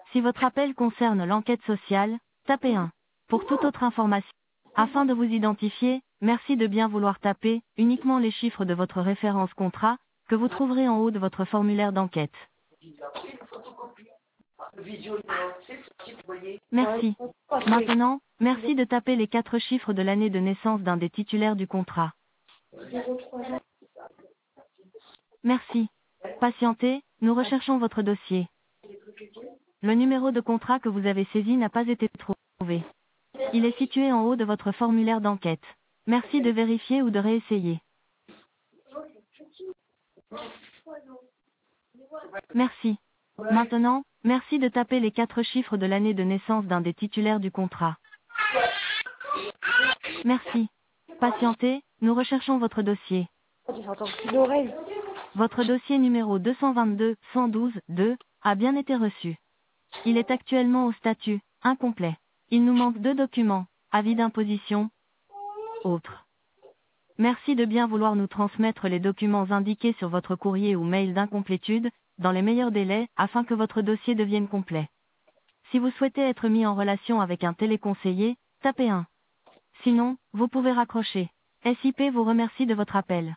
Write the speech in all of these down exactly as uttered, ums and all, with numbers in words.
Si votre appel concerne l'enquête sociale, tapez un. Pour toute autre information, afin de vous identifier, merci de bien vouloir taper uniquement les chiffres de votre référence contrat, que vous trouverez en haut de votre formulaire d'enquête. Merci. Maintenant, merci de taper les quatre chiffres de l'année de naissance d'un des titulaires du contrat. Merci. Patientez, nous recherchons votre dossier. Le numéro de contrat que vous avez saisi n'a pas été trouvé. Il est situé en haut de votre formulaire d'enquête. Merci de vérifier ou de réessayer. Merci. Maintenant, merci de taper les quatre chiffres de l'année de naissance d'un des titulaires du contrat. Merci. Patientez, nous recherchons votre dossier. Votre dossier numéro deux cent vingt-deux cent douze deux a bien été reçu. Il est actuellement au statut incomplet. Il nous manque deux documents, avis d'imposition, autres. Merci de bien vouloir nous transmettre les documents indiqués sur votre courrier ou mail d'incomplétude, dans les meilleurs délais, afin que votre dossier devienne complet. Si vous souhaitez être mis en relation avec un téléconseiller, tapez un. Sinon, vous pouvez raccrocher. S I P vous remercie de votre appel.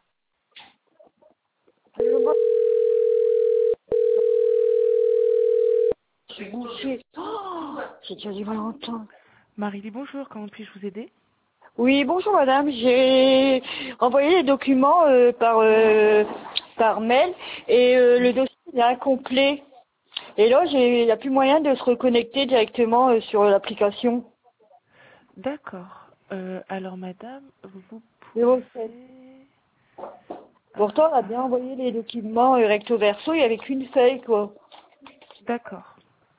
Je suis bouchée. Oh, j'ai déjà du mal à entendre. Marie, bonjour, comment puis-je vous aider? Oui, bonjour madame. J'ai envoyé les documents euh, par, euh, par mail et euh, le dossier est incomplet. Et là, j'ai- il n'y a plus moyen de se reconnecter directement euh, sur l'application. D'accord. Euh, alors madame, vous zéro sept. pouvez... Pourtant, on a bien envoyé les documents euh, recto verso, il n'y avait qu'une feuille, quoi. D'accord.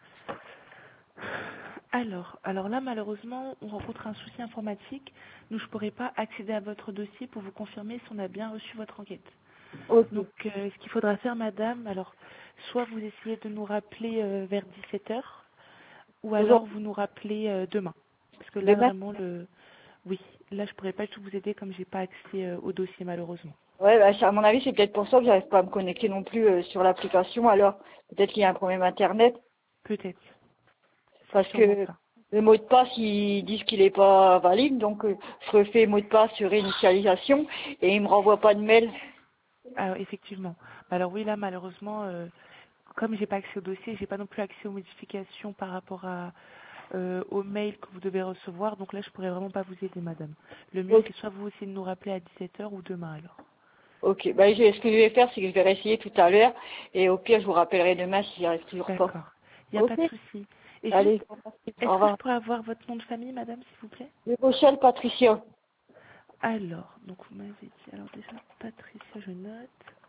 Alors, alors là, malheureusement, on rencontre un souci informatique. Nous, je ne pourrais pas accéder à votre dossier pour vous confirmer si on a bien reçu votre enquête. Ok. Donc, euh, ce qu'il faudra faire, madame, alors, soit vous essayez de nous rappeler euh, vers dix-sept heures, ou alors Aujourd'hui, vous nous rappelez euh, demain. Parce que là, demain. vraiment, le... oui, là, je pourrais pas du tout vous aider comme j'ai pas accès euh, au dossier, malheureusement. Ouais, bah, à mon avis, c'est peut-être pour ça que j'arrive pas à me connecter non plus euh, sur l'application. Alors, peut-être qu'il y a un problème Internet. Peut-être. C'est Parce sûrement que ça. le mot de passe, ils disent qu'il n'est pas valide, donc euh, je refais mot de passe sur réinitialisation et ils me renvoient pas de mail. Ah, effectivement. Alors oui, là, malheureusement, euh, comme j'ai pas accès au dossier, j'ai pas non plus accès aux modifications par rapport à euh, au mail que vous devez recevoir. Donc là, je pourrais vraiment pas vous aider, madame. Le mieux, Ok, c'est soit vous essayez de nous rappeler à dix-sept heures ou demain, alors. ok. Bah, je- ce que je vais faire, c'est que je vais réessayer tout à l'heure et au pire, je vous rappellerai demain si j'y arrive toujours pas. D'accord. Il n'y a Ok, pas de souci. Et allez, juste, au est-ce que je revoir. pourrais avoir votre nom de famille, madame, s'il vous plaît? Le Rochelle Patricia. Alors, donc vous m'avez dit, alors déjà, Patricia, je note.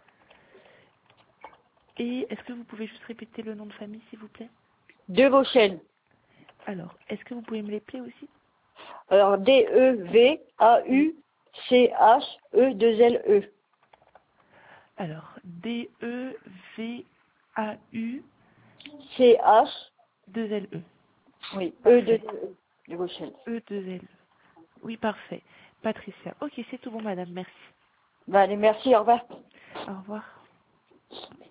Et est-ce que vous pouvez juste répéter le nom de famille, s'il vous plaît? De Vauchelles. Alors, est-ce que vous pouvez me l'épeler aussi? Alors, D E V A U C H E deux L E. Alors, D E V A U C H, deux L E. oui, E deux Parfait. L E. De Vauchelles. E deux L E. Oui, parfait. Patricia. Ok, c'est tout bon, madame. Merci. Bah, allez, merci, au revoir. Au revoir.